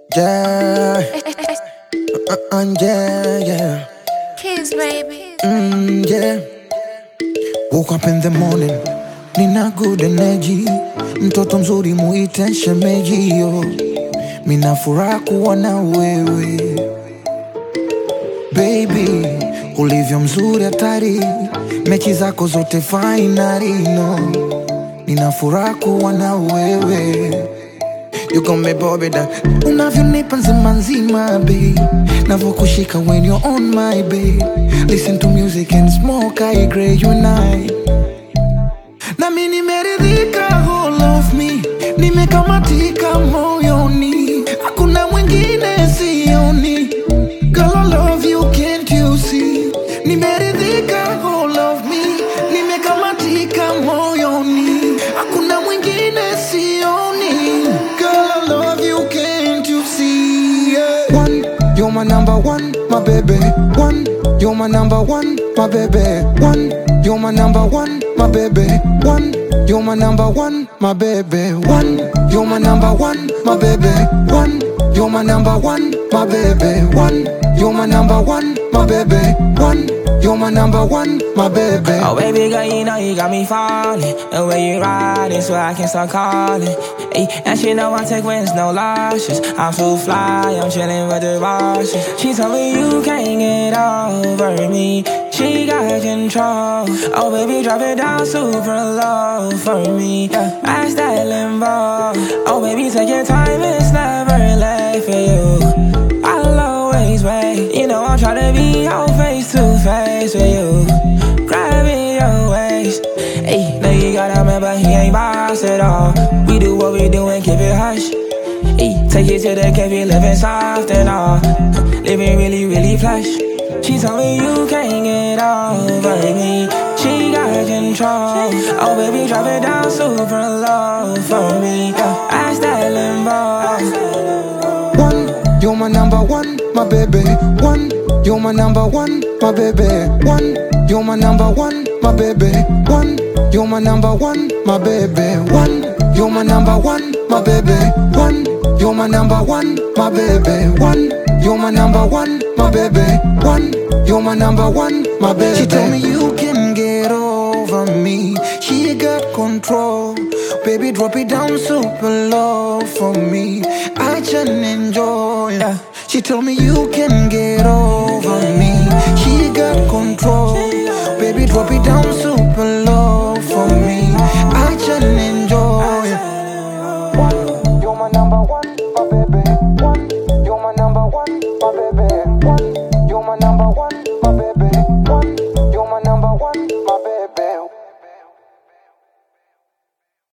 Yeah, yeah. Kiss, baby. Yeah. Woke up in the morning, nina good energy. Mtoto mzuri muite shemeji yo. Mina furaha kuwa na wewe baby, ulivyo mzuri hatari. Mechi zako zote finali no. Nina furaha kuwa na wewe. You gon' me Bobby that unavyonipa nzima nzima babe, navyokushika when you're on my babe. Listen to music and smoke I agree you and I. Na mimi nimeridhika all of me, nimekamatika moyoni, hakuna mwingine sioni. Girl I love you can't you see. Nimeridhika all of me, nimekamatika moyoni, hakuna mwingine sioni. Girl I love you can't you see, yeah. One, you're my number one, my baby. One, you're my number one, my baby. One, you're my number one, my baby. One, you're my number one, my baby. One, you're my number one, my baby. One, you're my number one, my baby. One, you're my number one, my baby. One, you're my number one, my baby. Oh baby girl, you know you got me falling. The way you riding, so I can't start calling. Ay, and she know I take wins, no losses. I'm so fly, I'm chilling with the bosses. She told me you can't get over me, she got control. Oh baby, drop it down super low for me, yeah. Ask that limbo. Oh baby, take your time, it's never late for you. I'll always wait. You know I'm tryna be your face to face with you. Grab in your waist. Ayy, know you gotta remember he ain't boss at all. We do what we do and keep it hush. Ayy, take it to the cafe, living soft and all. Living really, really plush. She told me you can't get over me, she got control. Oh baby, drop it down super low for me, yeah. Ask that limbo. One, you're my number one, my baby. One, you're my number one, my baby. One, you're my number one, my baby. One, you're my number one, my baby. One, you're my number one, my baby. One, you're my number one, my baby. One, you're my number one, my baby. One, you're my number one, my baby. She told me you can get over me, she got control. Baby, drop it down super low for me, I can enjoy, yeah. She told me you can get over me, she got control. Baby, drop it down super low for me, I can enjoy. One, you're my number one, my baby. One, you're my number one, my baby. One, you're my number one, my baby. One,